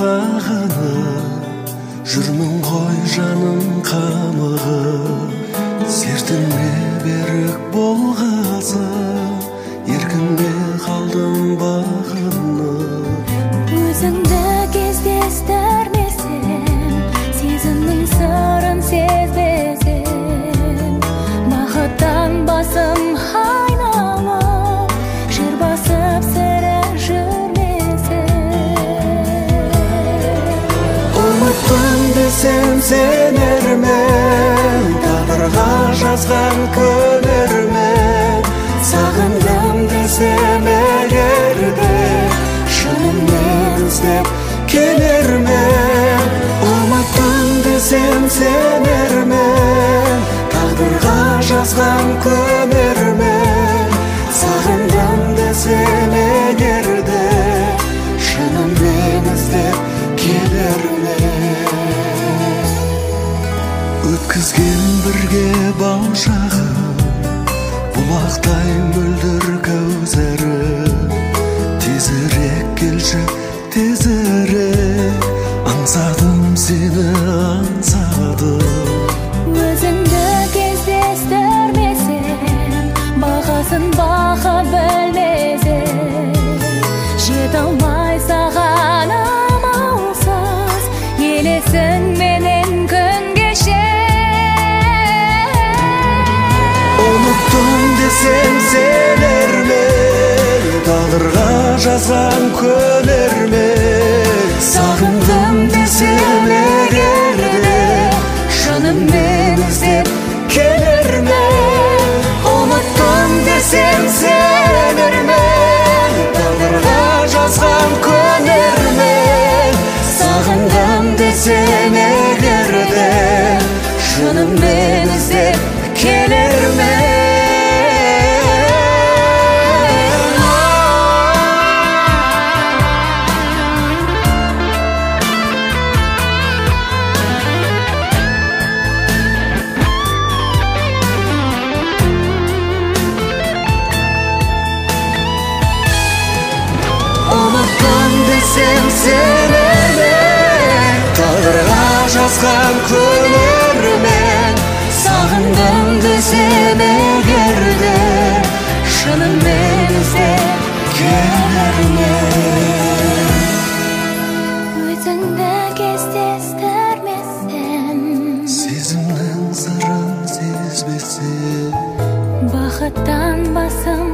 сағынып жүрмін ғой жаным қамығып, сертіме берік болғазып, еркінге қалдым бағынып. Өзіңді кездестірмесем, сезімнің сырын сезбесем, бақыттан басым айналып, жыр басып сірі жүрмесем. Ұмыттым десем сенермен, тағдырға жазған көнермен. Сағындым десем егерде, шынымен іздеп келермен. Ұмыттым десем сенермен, тағдырға жазған көнермен. Сағындым десем егерде, шынымен іздеп келермен. Өткізген бірге бал шағым, бұлақтай мөлдір көздері. Тезірек келші, тезірек, аңсадым сені, аңсадым. Өзіңді кездестірмесем, бағасын бақа білмесем, жете алмай саған амалсыз, елесің менен күн кеше. Ұмыттым десем сенермен, тағдырға жазған көнермен. Сағындым десем егерде, шынымен іздеп келермен. Ұмыттым десем сенермен, тағдырға жазған көнермен. Сағындым десем егерде, шынымен іздеп келермен. Ұмыттым десем сенермен, тағдырға жазған көнермен. Сағындым десем егерде, шынымен іздеп келермен. Өзіңді кездестірмесем, Сезімнің сырын сезбесем, бақыттан басым